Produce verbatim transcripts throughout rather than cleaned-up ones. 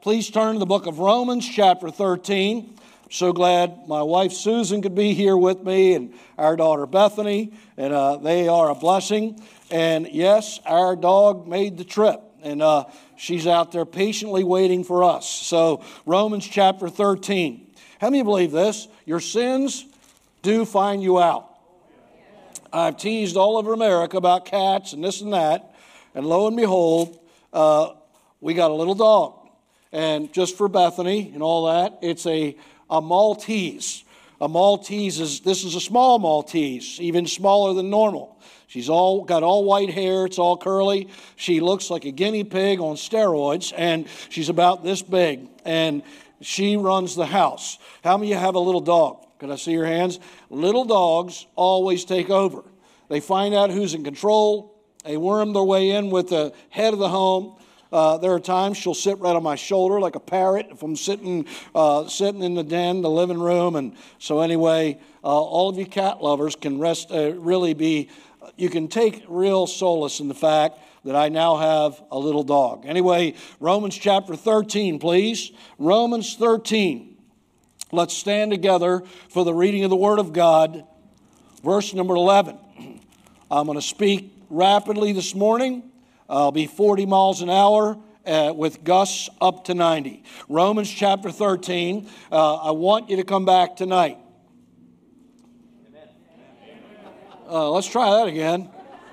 Please turn to the book of Romans, chapter thirteen. I'm so glad my wife Susan could be here with me and our daughter Bethany, and uh, they are a blessing. And yes, our dog made the trip, and uh, she's out there patiently waiting for us. So, Romans chapter thirteen. How many believe this? Your sins do find you out. I've teased all over America about cats and this and that, and lo and behold, uh, we got a little dog. And just for Bethany and all that, it's a, a Maltese. A Maltese is, this is a small Maltese, even smaller than normal. She's all got all white hair, it's all curly. She looks like a guinea pig on steroids, and she's about this big. And she runs the house. How many of you have a little dog? Can I see your hands? Little dogs always take over. They find out who's in control. They worm their way in with the head of the home. Uh, there are times she'll sit right on my shoulder like a parrot if I'm sitting uh, sitting in the den, the living room. And so anyway, uh, all of you cat lovers can rest, uh, really be, you can take real solace in the fact that I now have a little dog. Anyway, Romans chapter thirteen, please. Romans thirteen. Let's stand together for the reading of the Word of God. Verse number eleven. I'm going to speak rapidly this morning. I'll be forty miles an hour uh, with gusts up to ninety. Romans chapter thirteen. Uh, I want you to come back tonight. Uh, let's try that again.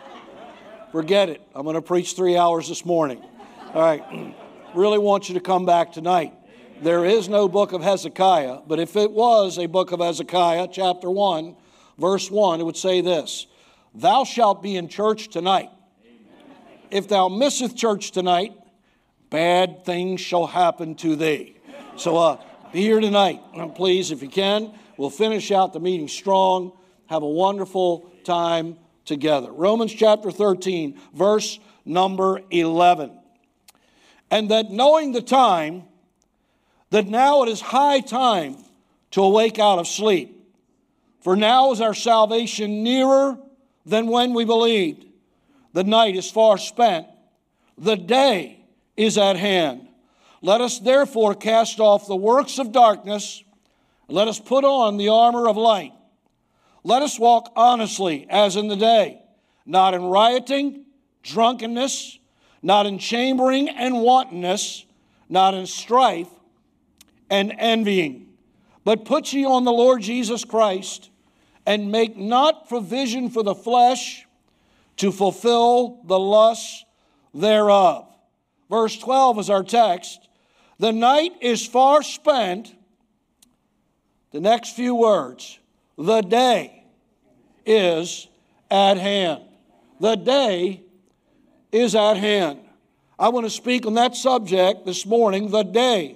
Forget it. I'm going to preach three hours this morning. All right. Really want you to come back tonight. There is no book of Hezekiah, but if it was a book of Hezekiah, chapter one, verse one, it would say this: Thou shalt be in church tonight. If thou misseth church tonight, bad things shall happen to thee. So uh, be here tonight. Please, if you can, we'll finish out the meeting strong. Have a wonderful time together. Romans chapter thirteen, verse number eleven. And that knowing the time, that now it is high time to awake out of sleep. For now is our salvation nearer than when we believed. The night is far spent. The day is at hand. Let us therefore cast off the works of darkness. Let us put on the armor of light. Let us walk honestly as in the day, not in rioting, drunkenness, not in chambering and wantonness, not in strife and envying. But put ye on the Lord Jesus Christ, and make not provision for the flesh to fulfill the lusts thereof. Verse twelve is our text. The night is far spent. The next few words. The day is at hand. The day is at hand. I want to speak on that subject this morning, the day.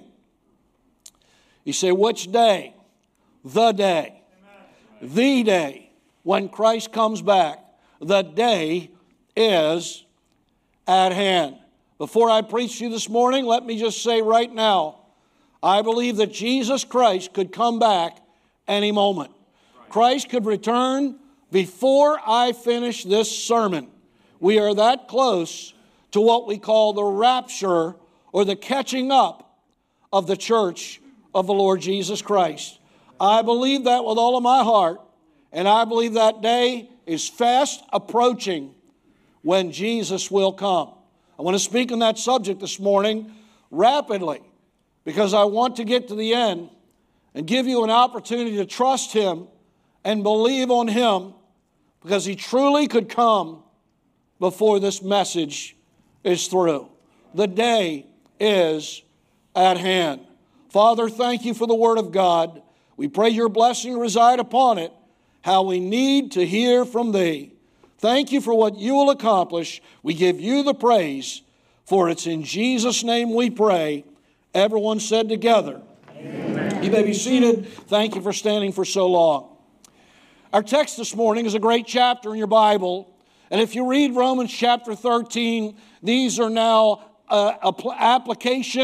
You say, which day? The day. Amen. The day when Christ comes back. The day is at hand. Before I preach to you this morning, let me just say right now, I believe that Jesus Christ could come back any moment. Christ could return before I finish this sermon. We are that close to what we call the rapture or the catching up of the church of the Lord Jesus Christ. I believe that with all of my heart, and I believe that day is fast approaching when Jesus will come. I want to speak on that subject this morning rapidly because I want to get to the end and give you an opportunity to trust Him and believe on Him, because He truly could come before this message is through. The day is at hand. Father, thank you for the Word of God. We pray your blessing reside upon it. How we need to hear from Thee. Thank you for what you will accomplish. We give you the praise, for it's in Jesus' name we pray. Everyone said together, amen. You may be seated. Thank you for standing for so long. Our text this morning is a great chapter in your Bible. And if you read Romans chapter thirteen, these are now uh, application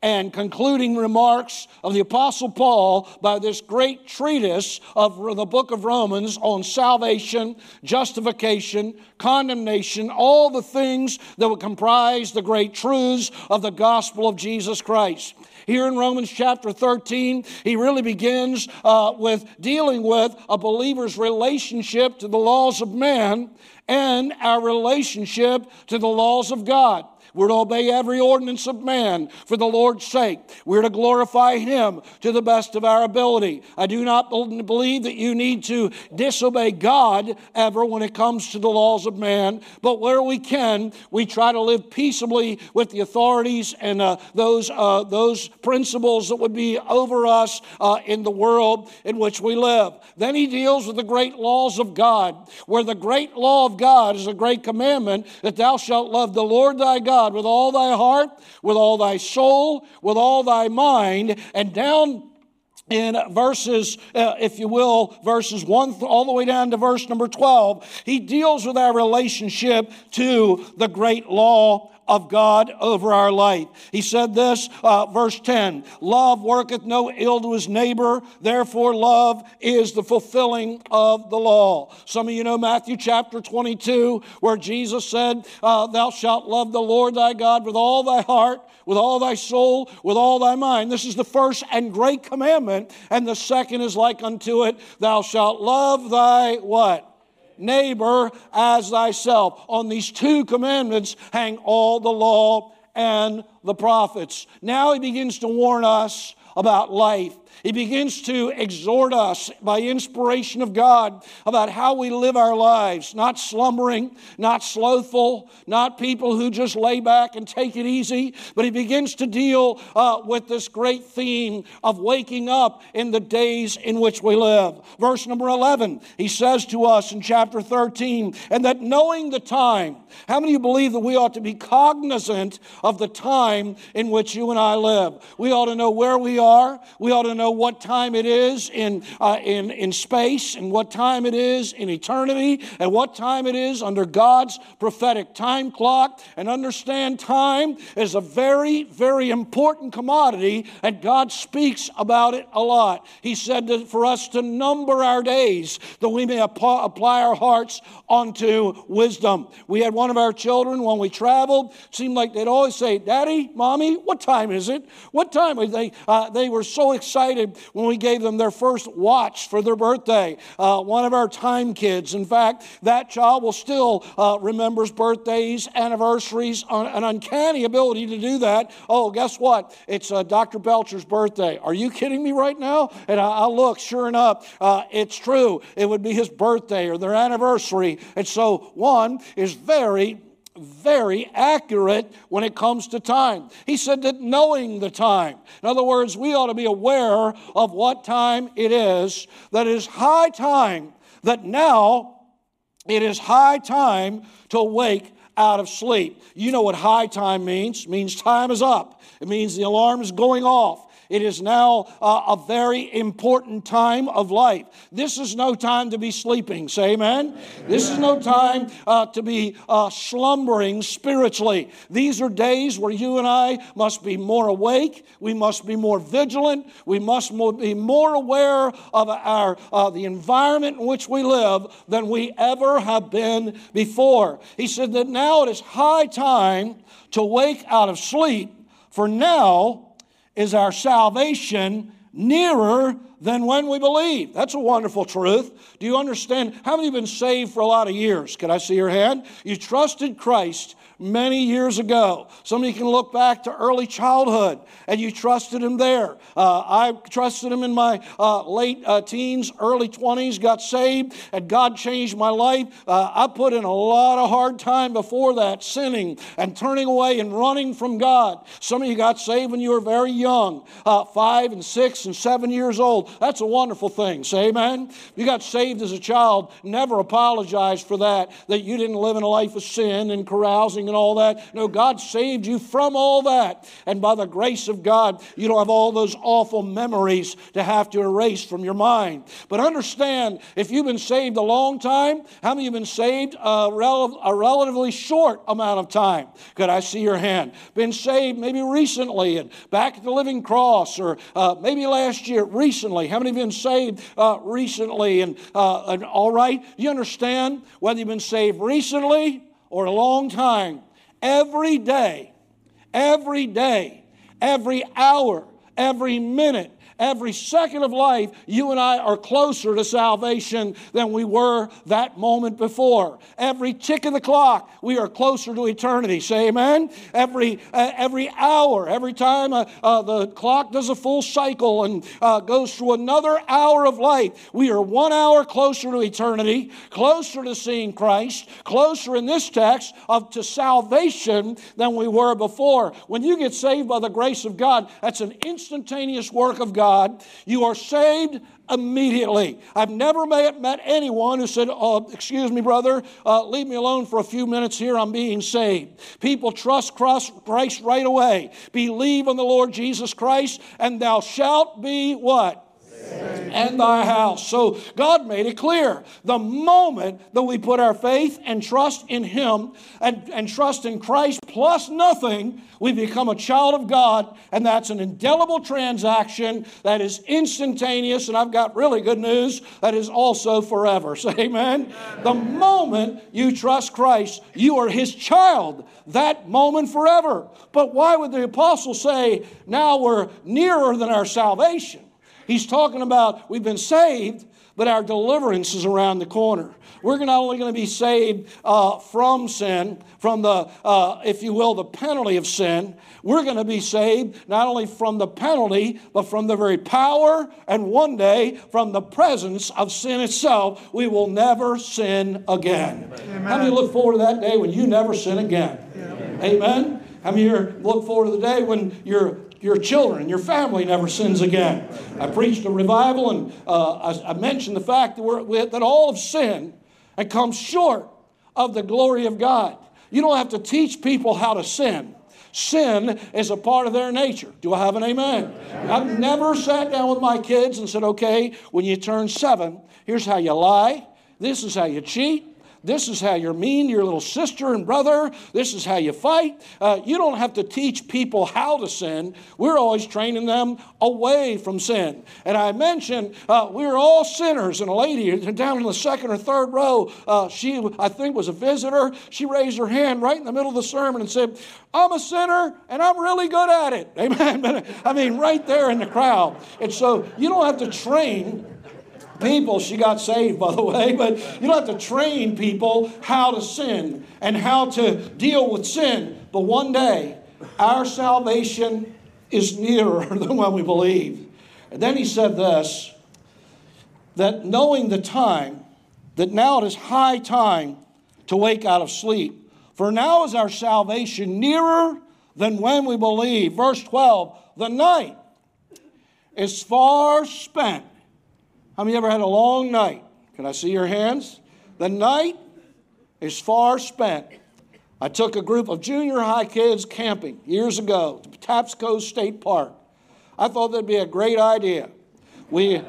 and concluding remarks of the Apostle Paul by this great treatise of the book of Romans on salvation, justification, condemnation, all the things that would comprise the great truths of the gospel of Jesus Christ. Here in Romans chapter thirteen, he really begins uh, with dealing with a believer's relationship to the laws of man and our relationship to the laws of God. We're to obey every ordinance of man for the Lord's sake. We're to glorify Him to the best of our ability. I do not believe that you need to disobey God ever when it comes to the laws of man, but where we can, we try to live peaceably with the authorities and uh, those uh, those principles that would be over us uh, in the world in which we live. Then he deals with the great laws of God, where the great law of God is a great commandment that thou shalt love the Lord thy God with all thy heart, with all thy soul, with all thy mind. And down in verses, uh, if you will, verses one th- all the way down to verse number twelve, he deals with our relationship to the great law of God over our life. He said this, uh, verse ten, love worketh no ill to his neighbor, therefore love is the fulfilling of the law. Some of you know Matthew chapter twenty-two, where Jesus said, uh, thou shalt love the Lord thy God with all thy heart, with all thy soul, with all thy mind. This is the first and great commandment, and the second is like unto it, thou shalt love thy what? Neighbor as thyself. On these two commandments hang all the law and the prophets. Now he begins to warn us about life. He begins to exhort us by inspiration of God about how we live our lives, not slumbering, not slothful, not people who just lay back and take it easy, but he begins to deal uh, with this great theme of waking up in the days in which we live. Verse number eleven, he says to us in chapter thirteen, and that knowing the time, how many of you believe that we ought to be cognizant of the time in which you and I live? We ought to know where we are. We ought to know what time it is in, uh, in, in space, and what time it is in eternity, and what time it is under God's prophetic time clock. And understand time is a very, very important commodity, and God speaks about it a lot. He said that for us to number our days, that we may ap- apply our hearts unto wisdom. We had one of our children when we traveled, seemed like they'd always say, Daddy, Mommy, what time is it? What time? They, uh, they were so excited when we gave them their first watch for their birthday. Uh, one of our time kids. In fact, that child will still uh, remembers birthdays, anniversaries, un- an uncanny ability to do that. Oh, guess what? It's uh, Doctor Belcher's birthday. Are you kidding me right now? And I, I look, sure enough, uh, it's true. It would be his birthday or their anniversary. And so one is very very accurate when it comes to time. He said that knowing the time. In other words, we ought to be aware of what time it is, that it is high time, that now it is high time to wake out of sleep. You know what high time means. It means time is up. It means the alarm is going off. It is now uh, a very important time of life. This is no time to be sleeping. Say amen. Amen. This is no time uh, to be uh, slumbering spiritually. These are days where you and I must be more awake. We must be more vigilant. We must more, be more aware of our uh, the environment in which we live than we ever have been before. He said that now it is high time to wake out of sleep, for now is our salvation nearer than when we believe. That's a wonderful truth. Do you understand? How many have been saved for a lot of years? Can I see your hand? You trusted Christ many years ago. Some of you can look back to early childhood, and you trusted Him there. Uh, I trusted Him in my uh, late uh, teens, early twenties, got saved, and God changed my life. Uh, I put in a lot of hard time before that, sinning and turning away and running from God. Some of you got saved when you were very young, uh, five and six and seven years old. That's a wonderful thing. Say amen. If you got saved as a child, never apologize for that, that you didn't live in a life of sin and carousing and all that. No, God saved you from all that. And by the grace of God, you don't have all those awful memories to have to erase from your mind. But understand, if you've been saved a long time, how many of you have been saved a, rel- a relatively short amount of time? Could I see your hand? Been saved maybe recently and back at the Living Cross, or uh, maybe last year, recently. How many have been saved uh, recently? And, uh, and all right, you understand whether you've been saved recently or a long time. Every day, every day, every hour, every minute, every second of life, you and I are closer to salvation than we were that moment before. Every tick of the clock, we are closer to eternity. Say amen? Every uh, every hour, every time uh, uh, the clock does a full cycle and uh, goes through another hour of life, we are one hour closer to eternity, closer to seeing Christ, closer in this text of to salvation than we were before. When you get saved by the grace of God, that's an instantaneous work of God. You are saved immediately. I've never met, met anyone who said, oh, excuse me, brother, uh, leave me alone for a few minutes here, I'm being saved. People trust Christ right away. Believe on the Lord Jesus Christ, and thou shalt be what? And thy house. So God made it clear. The moment that we put our faith and trust in Him and, and trust in Christ plus nothing, we become a child of God, and that's an indelible transaction that is instantaneous, and I've got really good news, that is also forever. Say amen. Amen. The moment you trust Christ, you are His child, that moment forever. But why would the apostle say, now we're nearer than our salvation? He's talking about we've been saved, but our deliverance is around the corner. We're not only going to be saved uh, from sin, from the, uh, if you will, the penalty of sin. We're going to be saved not only from the penalty, but from the very power, and one day from the presence of sin itself. We will never sin again. Amen. How many look forward to that day when you never sin again? Amen. Amen? How many here look forward to the day when you're Your children, your family never sins again? I preached a revival, and uh, I, I mentioned the fact that, we're, that all have sinned and come short of the glory of God. You don't have to teach people how to sin. Sin is a part of their nature. Do I have an amen? I've never sat down with my kids and said, okay, when you turn seven, here's how you lie. This is how you cheat. This is how you're mean to your little sister and brother. This is how you fight. Uh, you don't have to teach people how to sin. We're always training them away from sin. And I mentioned uh, we're all sinners. And a lady down in the second or third row, uh, she, I think, was a visitor. She raised her hand right in the middle of the sermon and said, I'm a sinner and I'm really good at it. Amen. But, I mean, right there in the crowd. And so you don't have to train people. She got saved, by the way, but you don't have to train people how to sin and how to deal with sin. But one day, our salvation is nearer than when we believe. And then he said this, that knowing the time, that now it is high time to wake out of sleep. For now is our salvation nearer than when we believe. Verse twelve, the night is far spent. How many ever had a long night? Can I see your hands? The night is far spent. I took a group of junior high kids camping years ago to Patapsco State Park. I thought that'd be a great idea. We,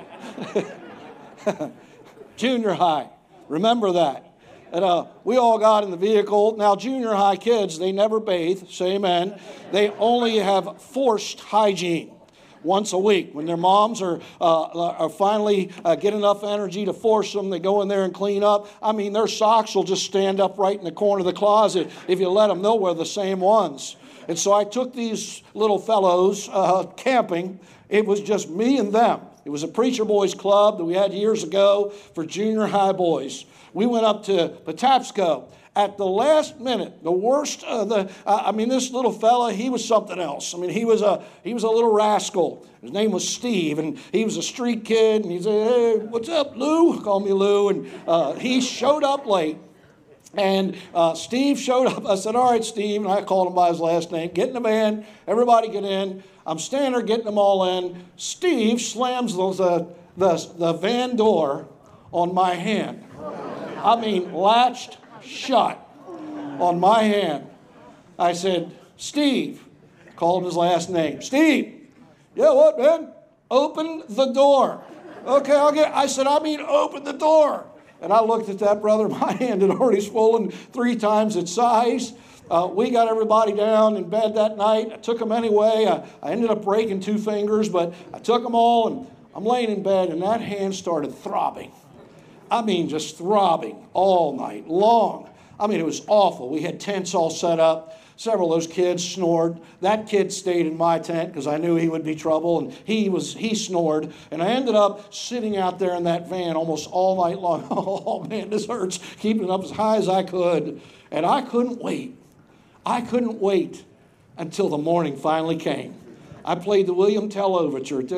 junior high, remember that. And uh, we all got in the vehicle. Now, junior high kids, they never bathe, say amen. They only have forced hygiene. Once a week. When their moms are, uh, are finally uh, get enough energy to force them, they go in there and clean up. I mean, their socks will just stand up right in the corner of the closet. If you let them, they'll wear the same ones. And so I took these little fellows uh, camping. It was just me and them. It was a Preacher Boys Club that we had years ago for junior high boys. We went up to Patapsco. At the last minute, the worst, uh, the uh, I mean, this little fella, he was something else. I mean, he was a he was a little rascal. His name was Steve, and he was a street kid. And he said, "Hey, what's up, Lou?" Call me Lou. And uh, he showed up late. And uh, Steve showed up. I said, "All right, Steve," and I called him by his last name. Get in the van. Everybody get in. I'm standing there getting them all in. Steve slams the the, the van door on my hand. I mean, latched shut on my hand. I said, Steve. Called him his last name. Steve. Yeah, what, man? Open the door. Okay, I'll get, I said, I mean, open the door. And I looked at that, brother. My hand had already swollen three times its size. Uh, we got everybody down in bed that night. I took them anyway. I, I ended up breaking two fingers, but I took them all, and I'm laying in bed, and that hand started throbbing. I mean, just throbbing all night long. I mean, it was awful. We had tents all set up. Several of those kids snored. That kid stayed in my tent because I knew he would be trouble, and he was he snored. And I ended up sitting out there in that van almost all night long. Oh, man, this hurts. Keeping it up as high as I could. And I couldn't wait. I couldn't wait until the morning finally came. I played the William Tell Overture with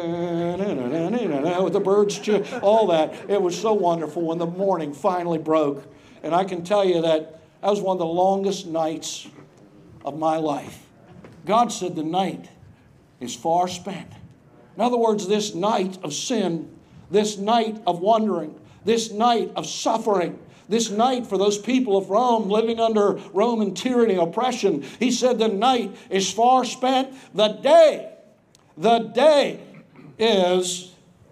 the birds, all that. It was so wonderful when the morning finally broke. And I can tell you that that was one of the longest nights of my life. God said the night is far spent. In other words, this night of sin, this night of wandering, this night of suffering, this night for those people of Rome living under Roman tyranny, oppression, he said the night is far spent. The day, the day is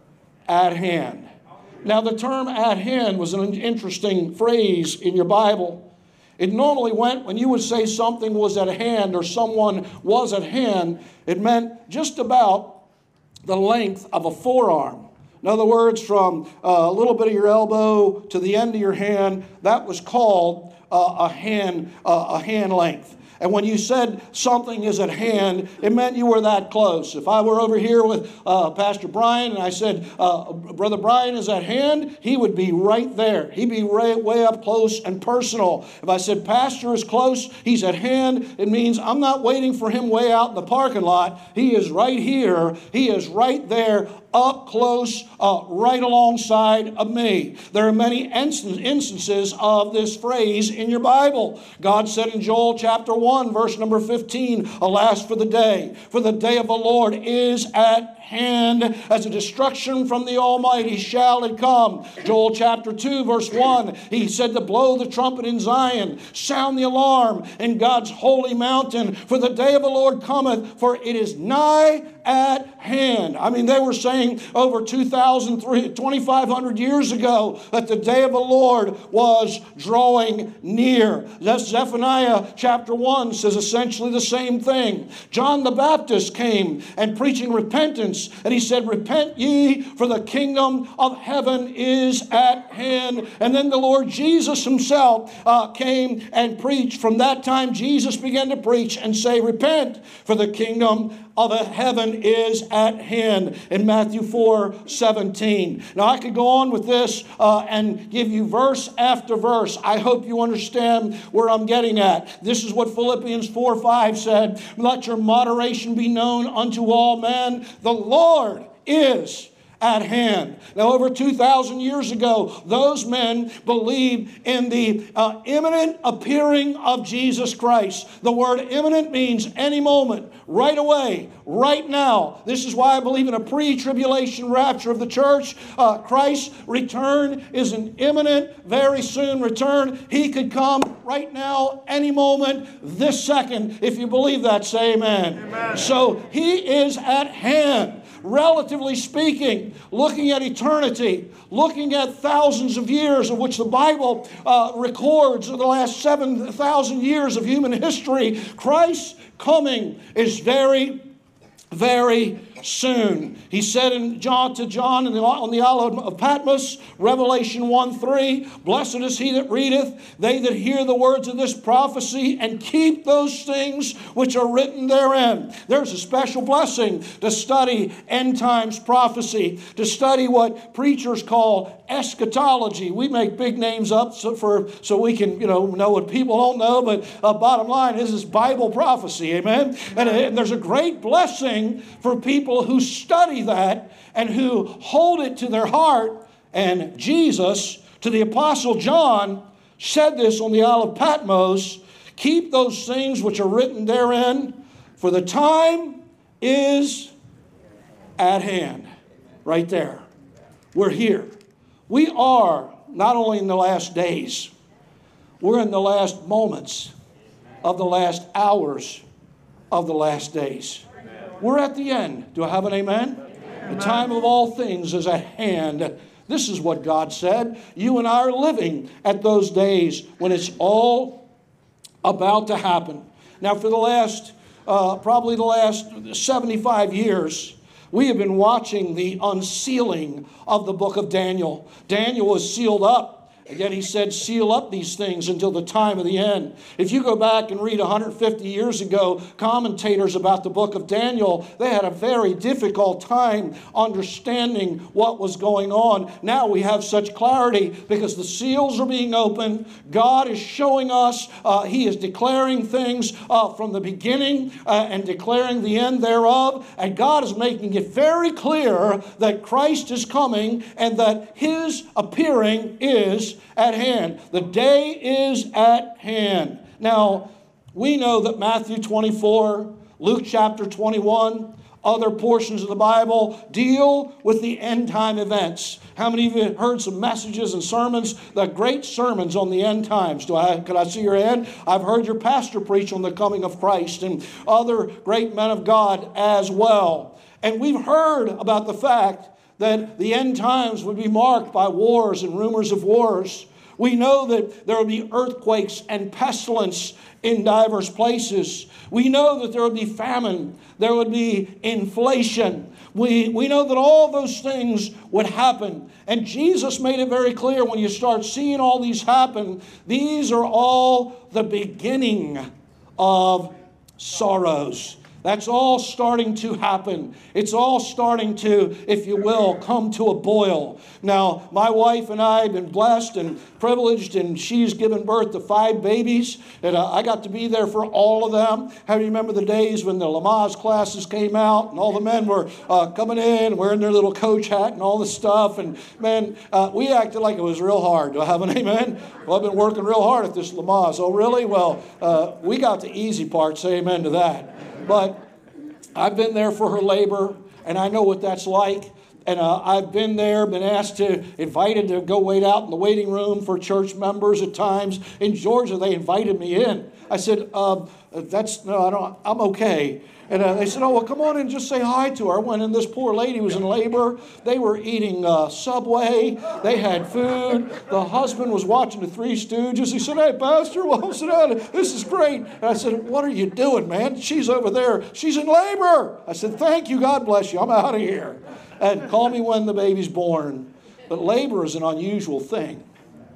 at hand. Now, the term at hand was an interesting phrase in your Bible. It normally went, when you would say something was at hand or someone was at hand, it meant just about the length of a forearm. In other words, from uh, a little bit of your elbow to the end of your hand, that was called uh, a hand, uh, a hand length. And when you said something is at hand, it meant you were that close. If I were over here with uh, Pastor Brian and I said, uh, Brother Brian is at hand, he would be right there. He'd be right, way up close and personal. If I said Pastor is close, he's at hand, it means I'm not waiting for him way out in the parking lot. He is right here. He is right there, up close, uh, right alongside of me. There are many instances of this phrase in your Bible. God said in Joel chapter one, verse number fifteen, alas for the day, for the day of the Lord is at hand, as a destruction from the Almighty shall it come. Joel chapter two, verse one, he said to blow the trumpet in Zion, sound the alarm in God's holy mountain, for the day of the Lord cometh, for it is nigh at hand. I mean, they were saying over two thousand, twenty-five hundred years ago that the day of the Lord was drawing near. That's Zephaniah chapter one says essentially the same thing. John the Baptist came and preaching repentance, and he said, repent ye, for the kingdom of heaven is at hand. And then the Lord Jesus himself uh, came and preached. From that time, Jesus began to preach and say, repent, for the kingdom of heaven is at hand, in Matthew four seventeen. Now, I could go on with this uh, and give you verse after verse. I hope you understand where I'm getting at. This is what Philippians four five said, let your moderation be known unto all men. The Lord is at hand. Now, over two thousand years ago, those men believed in the uh, imminent appearing of Jesus Christ. The word imminent means any moment, right away, right now. This is why I believe in a pre-tribulation rapture of the church. Uh, Christ's return is an imminent, very soon return. He could come right now, any moment, this second. If you believe that, say amen. Amen. So he is at hand. Relatively speaking, looking at eternity, looking at thousands of years of which the Bible uh, records in the last seven thousand years of human history, Christ's coming is very, very soon. He said in John to John in the, on the Isle of Patmos, Revelation one three, blessed is he that readeth, they that hear the words of this prophecy and keep those things which are written therein. There's a special blessing to study end times prophecy, to study what preachers call eschatology. We make big names up so, for, so we can you know, know what people don't know, but uh, bottom line is this Bible prophecy, amen? And, and there's a great blessing for people who study that and who hold it to their heart. And Jesus, to the Apostle John, said this on the Isle of Patmos, keep those things which are written therein, for the time is at hand. Right there. We're here. We are not only in the last days, we're in the last moments. of the last hours of the last days. We're at the end. Do I have an amen? Amen. The time of all things is at hand. This is what God said. You and I are living at those days when it's all about to happen. Now, for the last, uh, probably the last seventy-five years, we have been watching the unsealing of the book of Daniel. Daniel was sealed up. Again, he said, seal up these things until the time of the end. If you go back and read one hundred fifty years ago, commentators about the book of Daniel, they had a very difficult time understanding what was going on. Now we have such clarity because the seals are being opened. God is showing us, uh, he is declaring things uh, from the beginning uh, and declaring the end thereof. And God is making it very clear that Christ is coming and that his appearing is at hand. The day is at hand. Now, we know that Matthew twenty-four, Luke chapter twenty-one, other portions of the Bible deal with the end time events. How many of you have heard some messages and sermons, the great sermons on the end times? Do I, could I see your hand? I've heard your pastor preach on the coming of Christ and other great men of God as well. And we've heard about the fact that the end times would be marked by wars and rumors of wars. We know that there will be earthquakes and pestilence in diverse places. We know that there would be famine. There would be inflation. We, we know that all those things would happen. And Jesus made it very clear when you start seeing all these happen, these are all the beginning of sorrows. That's all starting to happen. It's all starting to, if you will, come to a boil. Now, my wife and I have been blessed and privileged, and she's given birth to five babies, and uh, I got to be there for all of them. How do you remember the days when the Lamaze classes came out, and all the men were uh, coming in, wearing their little coach hat and all this stuff, and man, uh, we acted like it was real hard. Do I have an amen? Well, I've been working real hard at this Lamaze. Oh, really? Well, uh, we got the easy part. Say amen to that. But I've been there for her labor, and I know what that's like. And uh, I've been there, been asked to, invited to go wait out in the waiting room for church members at times. In Georgia, they invited me in. I said, uh, that's, no, I don't, I'm okay. And uh, they said, oh, well, come on in and just say hi to her. I went in, this poor lady was in labor. They were eating uh, Subway. They had food. The husband was watching the Three Stooges. He said, hey, Pastor, well, sit down. This is great. And I said, what are you doing, man? She's over there. She's in labor. I said, thank you. God bless you. I'm out of here. And call me when the baby's born. But labor is an unusual thing.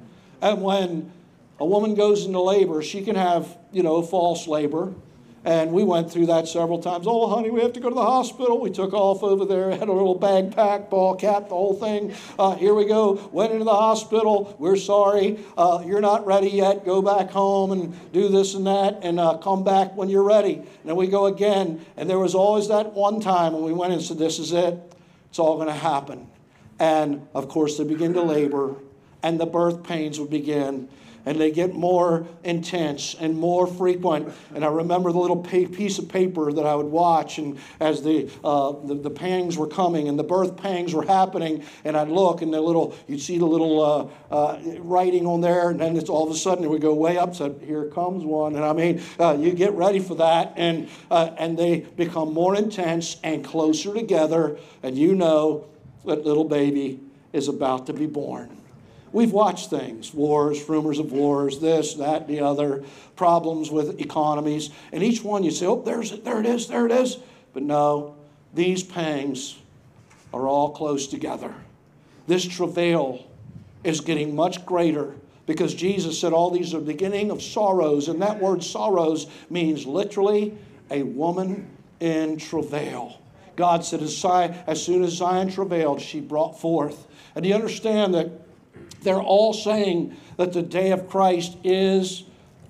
And when a woman goes into labor, she can have, you know, false labor. And we went through that several times. Oh, honey, we have to go to the hospital. We took off over there, had a little bag pack, ball cap, the whole thing. Uh, here we go. Went into the hospital. We're sorry. Uh, you're not ready yet. Go back home and do this and that and uh, come back when you're ready. And then we go again. And there was always that one time when we went and said, this is it. It's all going to happen. And, of course, they begin to labor. And the birth pains would begin. And they get more intense and more frequent. And I remember the little piece of paper that I would watch, and as the, uh, the the pangs were coming and the birth pangs were happening, and I'd look, and the little you'd see the little uh, uh, writing on there, and then it's all of a sudden it would go way up. So here comes one, and I mean, uh, you get ready for that, and uh, and they become more intense and closer together, and you know that little baby is about to be born. We've watched things, wars, rumors of wars, this, that, the other, problems with economies. And each one you say, oh, there's it, there it is, there it is. But no, these pangs are all close together. This travail is getting much greater because Jesus said all these are the beginning of sorrows. And that word sorrows means literally a woman in travail. God said as, as soon as Zion travailed, she brought forth. And do you understand that they're all saying that the day of Christ is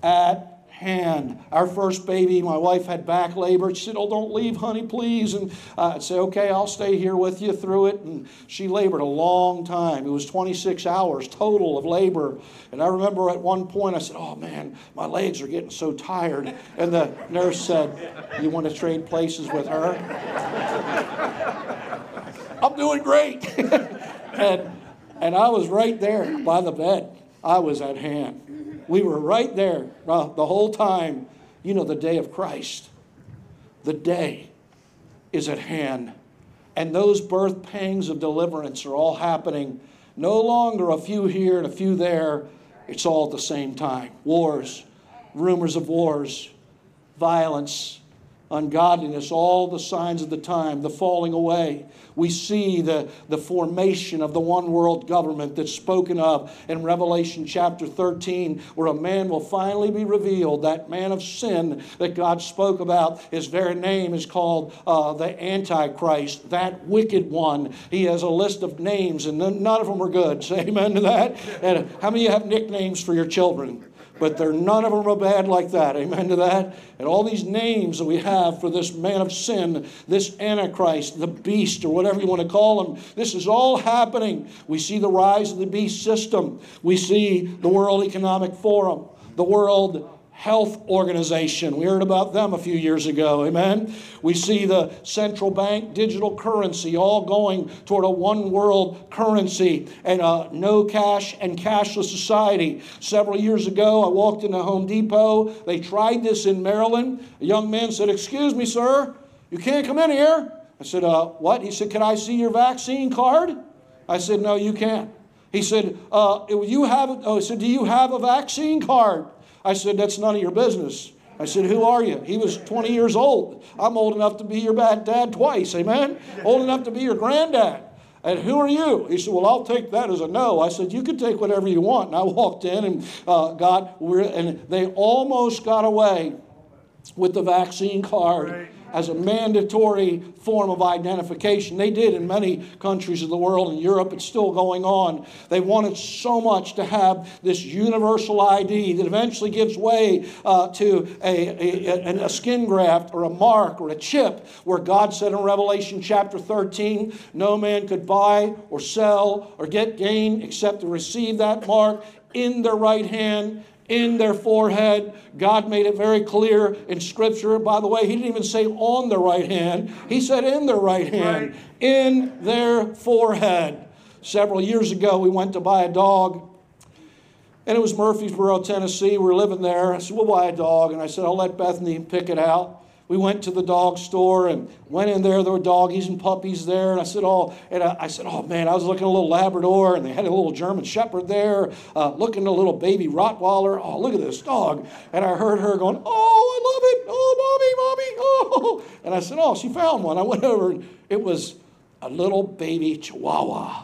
at hand. Our first baby, my wife had back labor. She said, oh, don't leave, honey, please. And I'd say, okay, I'll stay here with you through it. And she labored a long time. It was twenty-six hours total of labor. And I remember at one point I said, oh, man, my legs are getting so tired. And the nurse said, you want to trade places with her? I'm doing great. and And I was right there by the bed. I was at hand. We were right there uh, the whole time. You know, the day of Christ, the day is at hand. And those birth pangs of deliverance are all happening. No longer a few here and a few there. It's all at the same time. Wars, rumors of wars, violence, ungodliness, all the signs of the time, the falling away. We see the, the formation of the one world government that's spoken of in Revelation chapter thirteen, where a man will finally be revealed, that man of sin that God spoke about. His very name is called uh, the Antichrist, that wicked one. He has a list of names, and none of them are good. Say amen to that. And how many of you have nicknames for your children? But they're, none of them are bad like that. Amen to that? And all these names that we have for this man of sin, this Antichrist, the beast, or whatever you want to call him, this is all happening. We see the rise of the beast system. We see the World Economic Forum, the World Health Organization. We heard about them a few years ago. Amen? We see the central bank digital currency all going toward a one world currency and a no cash and cashless society. Several years ago, I walked into Home Depot. They tried this in Maryland. A young man said, "Excuse me, sir, you can't come in here." I said, uh, what? He said, "Can I see your vaccine card?" I said, "No, you can't." He said, uh, you have, oh, he said, "Do you have a vaccine card?" I said, "That's none of your business." I said, "Who are you?" He was twenty years old. I'm old enough to be your bad dad twice, amen? Old enough to be your granddad. And who are you? He said, "Well, I'll take that as a no." I said, "You can take whatever you want." And I walked in and uh, got, and they almost got away with the vaccine card. Right. As a mandatory form of identification. They did in many countries of the world. In Europe, it's still going on. They wanted so much to have this universal I D that eventually gives way uh, to a, a, a skin graft or a mark or a chip, where God said in Revelation chapter thirteen, no man could buy or sell or get gain except to receive that mark in their right hand, in their forehead. God made it very clear in Scripture. By the way, he didn't even say on their right hand. He said in their right hand, right. In their forehead. Several years ago, we went to buy a dog, and it was Murfreesboro, Tennessee. We were living there. I said, "We'll buy a dog." And I said, "I'll let Bethany pick it out." We went to the dog store and went in there. There were doggies and puppies there. And I said, oh, and I, I said, oh man, I was looking at a little Labrador, and they had a little German Shepherd there, uh, looking at a little baby Rottweiler. Oh, look at this dog. And I heard her going, "Oh, I love it. Oh, mommy, mommy, oh." And I said, "Oh, she found one." I went over, and it was a little baby Chihuahua.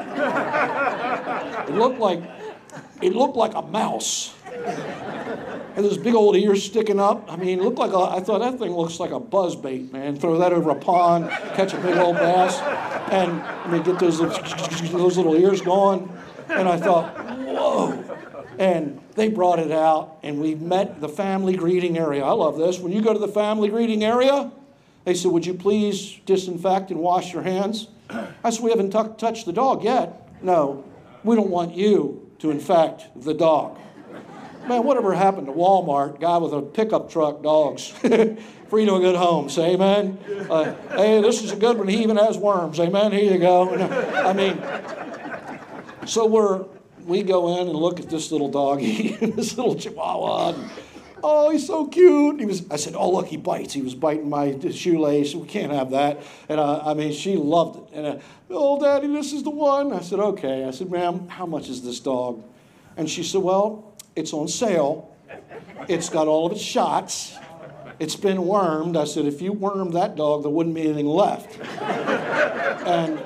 It looked like, it looked like a mouse. And those big old ears sticking up. I mean, it looked like a, I thought that thing looks like a buzzbait, man. Throw that over a pond, catch a big old bass, and I mean, get those little, those little ears going. And I thought, whoa. And they brought it out, and we met the family greeting area. I love this. When you go to the family greeting area, they said, "Would you please disinfect and wash your hands?" I said, "We haven't t- touched the dog yet." "No, we don't want you to infect the dog." Man, whatever happened to Walmart, guy with a pickup truck, dogs, for you to a good home. Say amen. Uh, hey, this is a good one. He even has worms. Amen. Here you go. I mean, so we're we go in and look at this little doggy, this little Chihuahua. And, oh, he's so cute. He was. I said, "Oh, look, he bites." He was biting my shoelace. We can't have that. And uh, I mean, she loved it. And uh, "Oh, Daddy, this is the one." I said, "Okay." I said, "Ma'am, how much is this dog?" And she said, "Well, it's on sale. It's got all of its shots. It's been wormed." I said, "If you wormed that dog, there wouldn't be anything left." And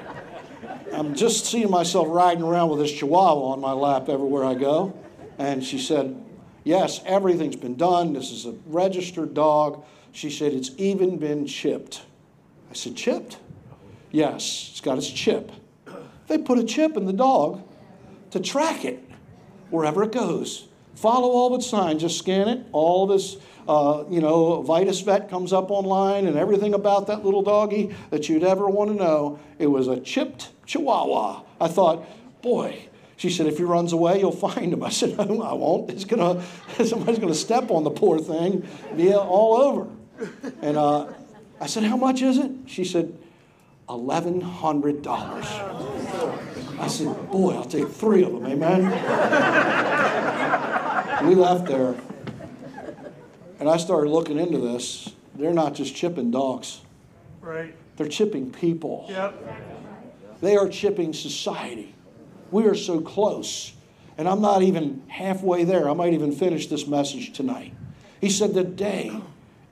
I'm just seeing myself riding around with this Chihuahua on my lap everywhere I go. And she said, "Yes, everything's been done. This is a registered dog." She said, "It's even been chipped." I said, "Chipped?" "Yes, it's got its chip." They put a chip in the dog to track it wherever it goes. Follow all of its signs. Just scan it. All of this, uh, you know, Vitus Vet comes up online, and everything about that little doggy that you'd ever want to know. It was a chipped Chihuahua. I thought, boy. She said, "If he runs away, you'll find him." I said, "No, I won't. It's gonna, somebody's going to step on the poor thing, be all over." And uh, I said, "How much is it?" She said, eleven hundred dollars. I said, "Boy, I'll take three of them, amen?" We left there. And I started looking into this. They're not just chipping dogs. Right. They're chipping people. Yep. They are chipping society. We are so close. And I'm not even halfway there. I might even finish this message tonight. He said the day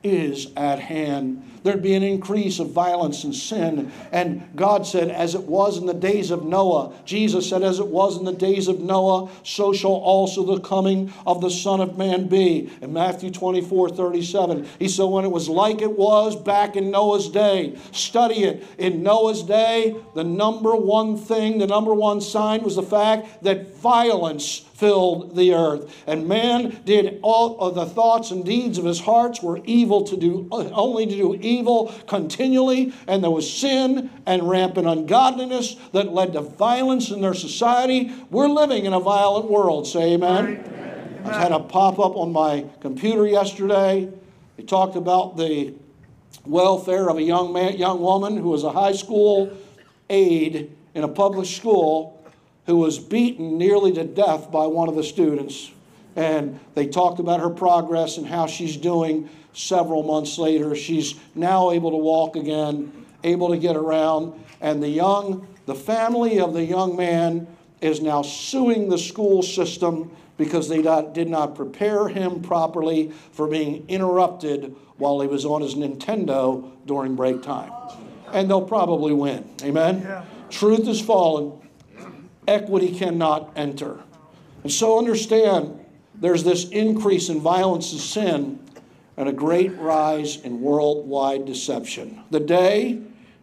is at hand. There'd be an increase of violence and sin. And God said, as it was in the days of Noah, Jesus said, as it was in the days of Noah, so shall also the coming of the Son of Man be. In Matthew twenty-four thirty-seven, he said, when it was like it was back in Noah's day, study it. In Noah's day, the number one thing, the number one sign was the fact that violence filled the earth. And man did all of the thoughts and deeds of his hearts were evil to do, only to do evil continually. And there was sin and rampant ungodliness that led to violence in their society. We're living in a violent world. Say amen. Amen. I had a pop-up on my computer yesterday. They talked about the welfare of a young man, young woman who was a high school aide in a public school who was beaten nearly to death by one of the students. And they talked about her progress and how she's doing several months later. She's now able to walk again, able to get around. And the young, the family of the young man is now suing the school system because they not, did not prepare him properly for being interrupted while he was on his Nintendo during break time. And they'll probably win. Amen? Yeah. Truth is fallen. Equity cannot enter. And so understand there's this increase in violence and sin and a great rise in worldwide deception. The day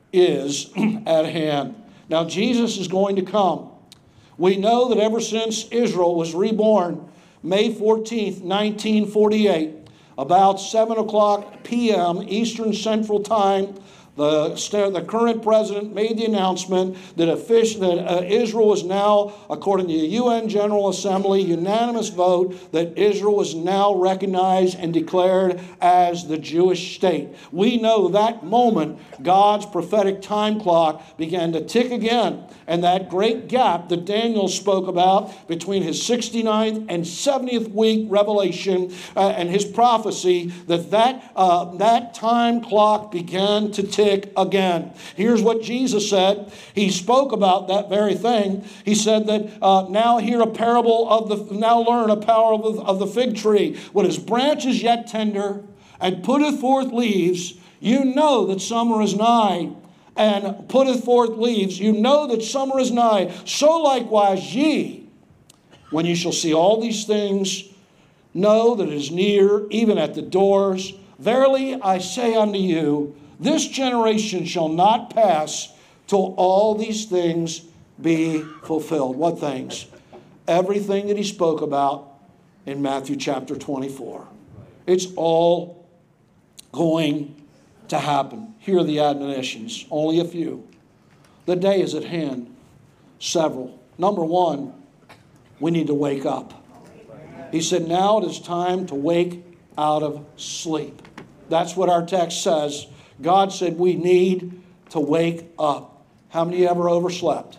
is at hand. Now Jesus is going to come. We know that ever since Israel was reborn, May fourteenth, nineteen forty-eight, about seven o'clock p m Eastern Central Time, The, the current president made the announcement that, a fish, that uh, Israel was now, according to the U N General Assembly, unanimous vote that Israel was now recognized and declared as the Jewish state. We know that moment God's prophetic time clock began to tick again, and that great gap that Daniel spoke about between his sixty-ninth and seventieth week revelation uh, and his prophecy, that that, uh, that time clock began to tick again. Here's what Jesus said. He spoke about that very thing. He said that uh, now hear a parable of the, now learn a parable of the, of the fig tree. When his branch is yet tender and putteth forth leaves, you know that summer is nigh. And putteth forth leaves, you know that summer is nigh. So likewise ye, when you shall see all these things, know that it is near, even at the doors. Verily I say unto you, this generation shall not pass till all these things be fulfilled. What things? Everything that he spoke about in Matthew chapter twenty-four. It's all going to happen. Here are the admonitions, only a few. The day is at hand. Several. Number one, we need to wake up. He said, now it is time to wake out of sleep. That's what our text says. God said we need to wake up. How many of you ever overslept?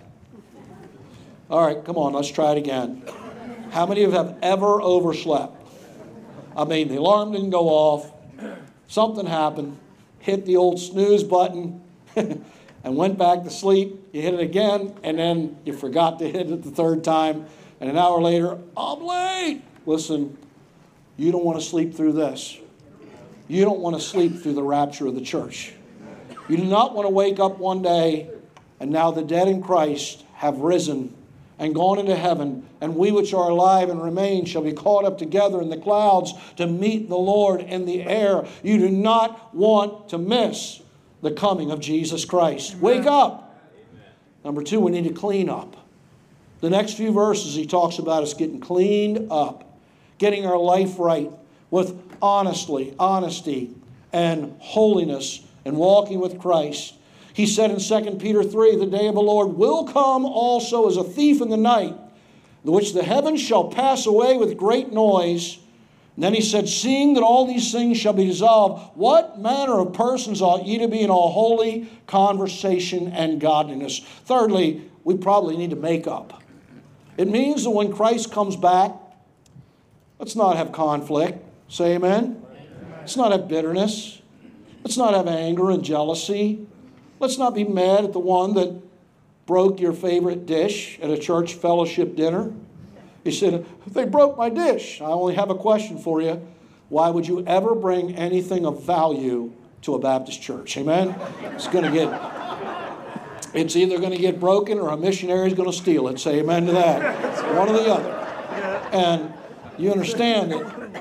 All right, come on, let's try it again. How many of you have ever overslept? I mean, the alarm didn't go off, something happened, hit the old snooze button, and went back to sleep. You hit it again, and then you forgot to hit it the third time, and an hour later, I'm late. Listen, you don't want to sleep through this. You don't want to sleep through the rapture of the church. You do not want to wake up one day and now the dead in Christ have risen and gone into heaven, and we which are alive and remain shall be caught up together in the clouds to meet the Lord in the air. You do not want to miss the coming of Jesus Christ. Amen. Wake up. Amen. Number two, we need to clean up. The next few verses he talks about us getting cleaned up, getting our life right with honestly, honesty and holiness and walking with Christ. He said in Second Peter three, the day of the Lord will come also as a thief in the night, in which the heavens shall pass away with great noise. And then he said, seeing that all these things shall be dissolved, what manner of persons ought ye to be in all holy conversation and godliness? Thirdly, we probably need to make up. It means that when Christ comes back, let's not have conflict. Say amen. Amen. Let's not have bitterness. Let's not have anger and jealousy. Let's not be mad at the one that broke your favorite dish at a church fellowship dinner. He said, they broke my dish. I only have a question for you. Why would you ever bring anything of value to a Baptist church? Amen? It's going to get, it's either going to get broken or a missionary is going to steal it. Say amen to that. One or the other. And you understand that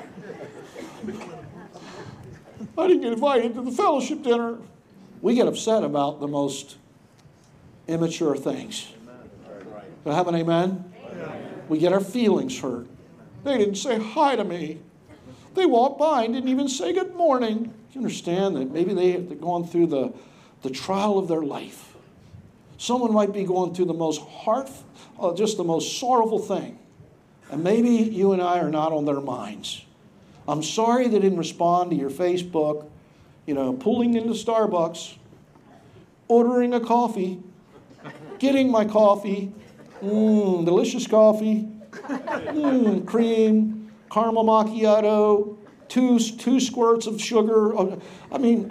I didn't get invited to the fellowship dinner. We get upset about the most immature things. Do I have an amen? We get our feelings hurt. They didn't say hi to me. They walked by and didn't even say good morning. You understand that maybe they have gone through the, the trial of their life. Someone might be going through the most heart, uh, just the most sorrowful thing. And maybe you and I are not on their minds. I'm sorry they didn't respond to your Facebook, you know, pulling into Starbucks, ordering a coffee, getting my coffee, mmm, delicious coffee, mmm, cream, caramel macchiato, two, two squirts of sugar. I mean,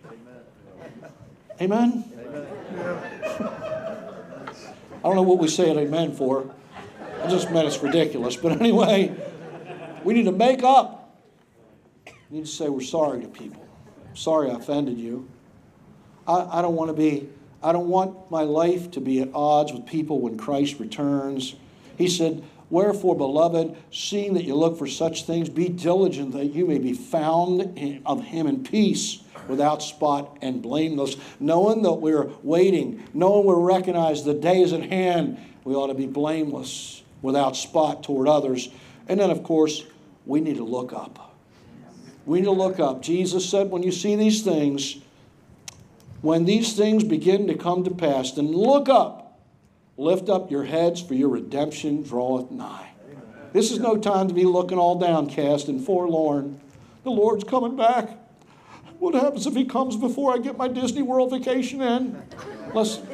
amen? Amen? I don't know what we say it amen for. I just meant it's ridiculous. But anyway, we need to make up. We need to say we're sorry to people. Sorry I offended you. I, I don't want to be, I don't want my life to be at odds with people when Christ returns. He said, wherefore, beloved, seeing that you look for such things, be diligent that you may be found in, of him in peace, without spot and blameless, knowing that we're waiting, knowing we recognize the day is at hand, we ought to be blameless, without spot toward others. And then, of course, we need to look up. We need to look up. Jesus said, when you see these things, when these things begin to come to pass, then look up. Lift up your heads, for your redemption draweth nigh. Amen. This is no time to be looking all downcast and forlorn. The Lord's coming back. What happens if he comes before I get my Disney World vacation in? Listen,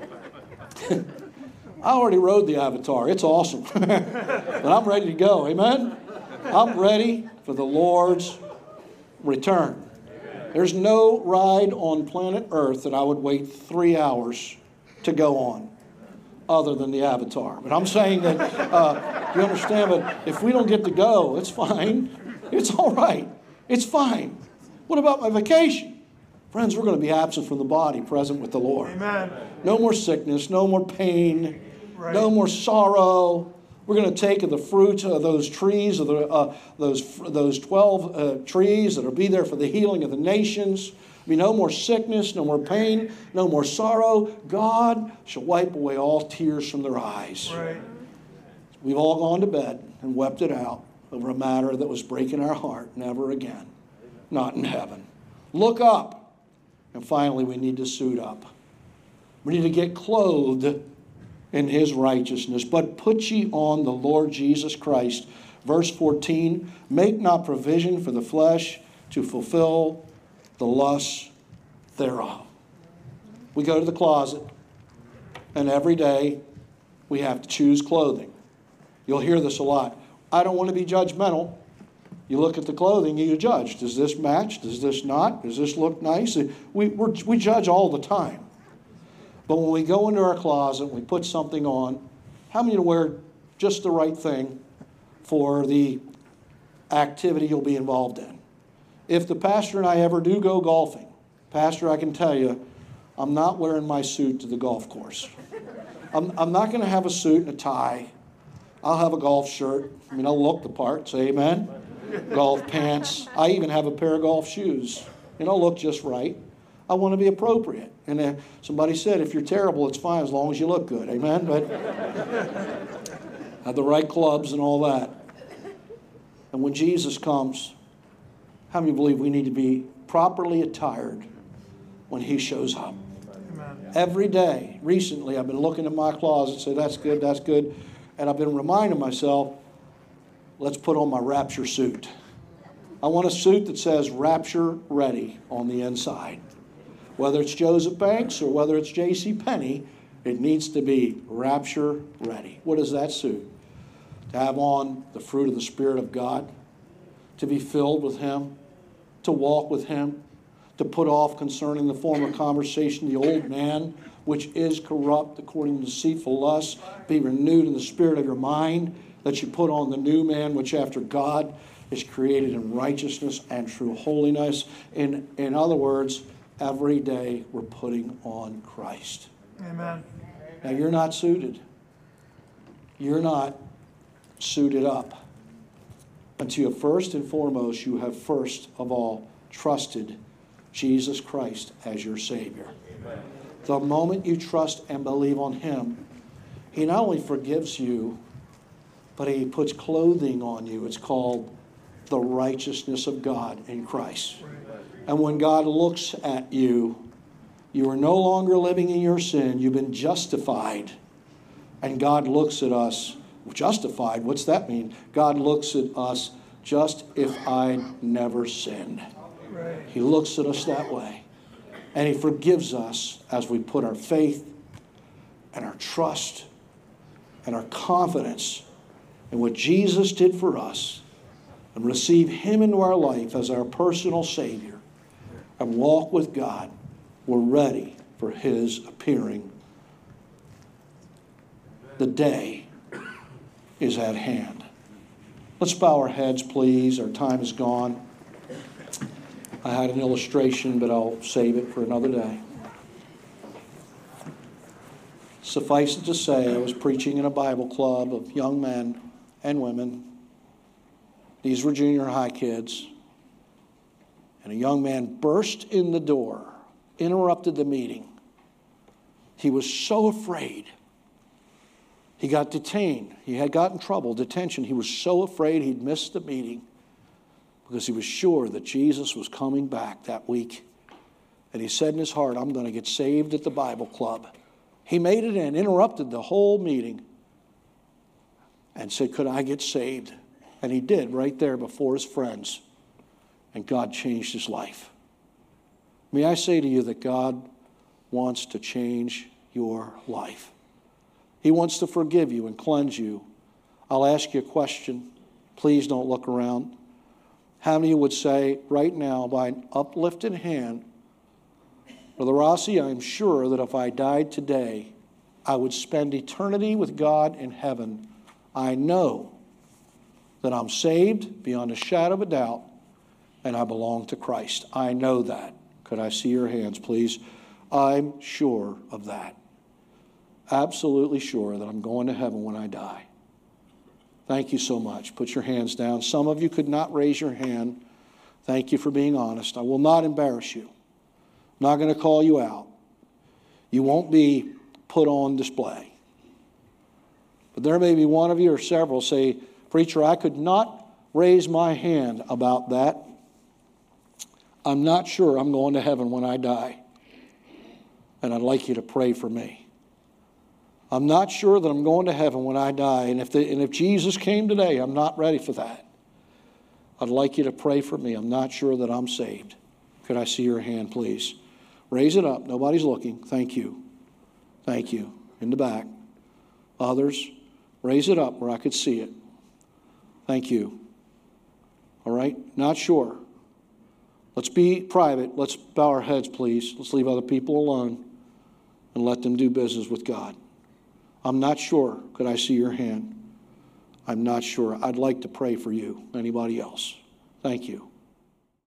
I already rode the Avatar. It's awesome. But I'm ready to go. Amen? I'm ready for the Lord's return. There's no ride on planet Earth that I would wait three hours to go on other than the Avatar. But I'm saying that, uh, you understand, but if we don't get to go, it's fine. It's all right. It's fine. What about my vacation? Friends, we're going to be absent from the body, present with the Lord. Amen. No more sickness, no more pain, right. No more sorrow. We're going to take of the fruit of those trees, of the, uh, those, those twelve uh, trees that will be there for the healing of the nations. There'll be no more sickness, no more pain, no more sorrow. God shall wipe away all tears from their eyes. Right. We've all gone to bed and wept it out over a matter that was breaking our heart. Never again. Not in heaven. Look up. And finally, we need to suit up. We need to get clothed in his righteousness. But put ye on the Lord Jesus Christ. Verse fourteen, make not provision for the flesh to fulfill the lusts thereof. We go to the closet, and every day we have to choose clothing. You'll hear this a lot. I don't want to be judgmental. You look at the clothing, you judge. Does this match? Does this not? Does this look nice? We, we're, we judge all the time. But when we go into our closet, we put something on, how many wear just the right thing for the activity you'll be involved in? If the pastor and I ever do go golfing, Pastor, I can tell you, I'm not wearing my suit to the golf course. I'm, I'm not going to have a suit and a tie. I'll have a golf shirt. I mean, I'll look the part, say amen. Golf pants. I even have a pair of golf shoes. And I'll look just right. I want to be appropriate. And uh, somebody said, if you're terrible, it's fine as long as you look good. Amen? But have the right clubs and all that. And when Jesus comes, how many believe we need to be properly attired when he shows up? Amen. Every day, recently, I've been looking at my closet and say, that's good, that's good. And I've been reminding myself, let's put on my Rapture suit. I want a suit that says Rapture Ready on the inside. Whether it's Joseph Banks or whether it's J C Penney, it needs to be Rapture Ready. What is that suit? To have on the fruit of the Spirit of God, to be filled with him, to walk with him, to put off concerning the former conversation the old man, which is corrupt according to deceitful lusts, be renewed in the spirit of your mind, that you put on the new man, which after God is created in righteousness and true holiness. In, in other words, every day we're putting on Christ. Amen. Now, you're not suited. You're not suited up until first and foremost you have first of all trusted Jesus Christ as your Savior. Amen. The moment you trust and believe on him, he not only forgives you, but he puts clothing on you. It's called the righteousness of God in Christ. And when God looks at you, you are no longer living in your sin. You've been justified. And God looks at us, justified, what's that mean? God looks at us just if I never sinned. He looks at us that way. And he forgives us as we put our faith and our trust and our confidence in what Jesus did for us and receive him into our life as our personal Savior and walk with God. We're ready for his appearing. The day is at hand. Let's bow our heads, please. Our time is gone. I had an illustration, but I'll save it for another day. Suffice it to say, I was preaching in a Bible club of young men and women. These were junior high kids. And a young man burst in the door, interrupted the meeting. He was so afraid. He got detained. He had gotten in trouble, detention. He was so afraid he'd missed the meeting because he was sure that Jesus was coming back that week. And he said in his heart, I'm going to get saved at the Bible club. He made it in, interrupted the whole meeting, and said, could I get saved? And he did right there before his friends. And God changed his life. May I say to you that God wants to change your life. He wants to forgive you and cleanse you. I'll ask you a question. Please don't look around. How many would say right now by an uplifted hand, Brother Rossi, I'm sure that if I died today, I would spend eternity with God in heaven. I know that I'm saved beyond a shadow of a doubt, and I belong to Christ. I know that. Could I see your hands, please? I'm sure of that. Absolutely sure that I'm going to heaven when I die. Thank you so much. Put your hands down. Some of you could not raise your hand. Thank you for being honest. I will not embarrass you. I'm not going to call you out. You won't be put on display. But there may be one of you or several say, Preacher, I could not raise my hand about that. I'm not sure I'm going to heaven when I die. And I'd like you to pray for me. I'm not sure that I'm going to heaven when I die. And if, the, and if Jesus came today, I'm not ready for that. I'd like you to pray for me. I'm not sure that I'm saved. Could I see your hand, please? Raise it up. Nobody's looking. Thank you. Thank you. In the back. Others, raise it up where I could see it. Thank you. All right? Not sure. Let's be private. Let's bow our heads, please. Let's leave other people alone and let them do business with God. I'm not sure. Could I see your hand? I'm not sure. I'd like to pray for you. Anybody else? Thank you.